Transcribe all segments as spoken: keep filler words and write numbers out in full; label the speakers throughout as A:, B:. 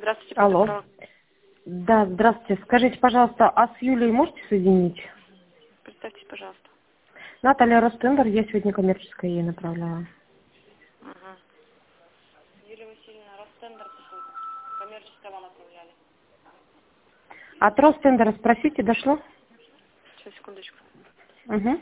A: Здравствуйте,
B: Алло.
A: Петровна.
B: Да, здравствуйте. Скажите, пожалуйста, а с Юлей можете соединить?
A: Представьте, пожалуйста.
B: Наталья Ростендер, я сегодня коммерческое ей направляла.
A: Ага. Юлия Васильевна, Ростендер, коммерческое вам отправляли.
B: От Ростендера спросите, дошло?
A: Сейчас, секундочку.
B: Угу.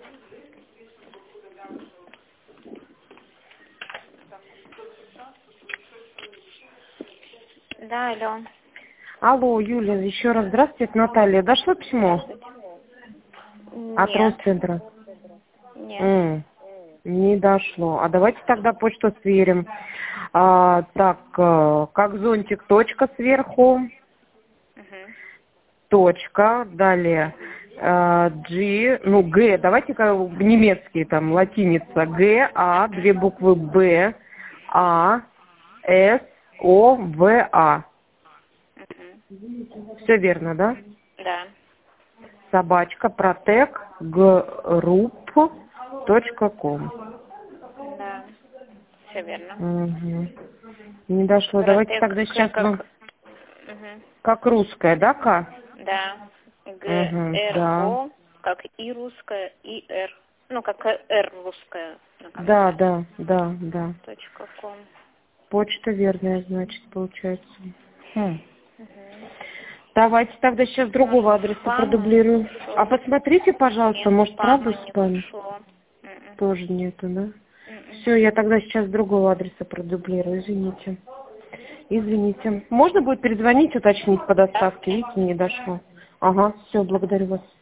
A: Да, алло.
B: Алло, Юля, еще раз здравствуйте, это Наталья. Дошло письмо? От
A: Нет.
B: Ростендера?
A: Нет.
B: М, не дошло. А давайте тогда почту сверим. А, так, э, как зонтик, точка сверху,
A: Угу.
B: точка, далее э, G, ну Г, давайте-ка немецкий, там, латиница, Г, А, две буквы Б, А, С, О, В, А.
A: Угу.
B: Все верно, да?
A: Да.
B: Собачка, протек, групп, точка ком.
A: Да. Все верно.
B: Угу. Не дошло. Давайте
A: Протек,
B: тогда сейчас
A: как...
B: вам,
A: Угу.
B: как русская, да, К?
A: Да. Г,
B: Угу,
A: Р,
B: да.
A: О, как И русская, И, Р. Ну, как Р русская на
B: Да,
A: конце.
B: да, да, да.
A: Точка ком.
B: Почта верная, значит, получается. Хм.
A: Угу.
B: Давайте тогда сейчас другого адреса
A: Спама не
B: продублирую. А
A: ушел.
B: посмотрите, пожалуйста,
A: Нет,
B: может, правда
A: спама
B: в
A: не
B: спаме?
A: ушло. М-м.
B: Тоже нету, да?
A: М-м.
B: Все, я тогда сейчас другого адреса продублирую, извините. Извините. Можно будет перезвонить, уточнить по
A: Да,
B: доставке? Видите,
A: конечно.
B: не дошло. Ага, все, благодарю вас.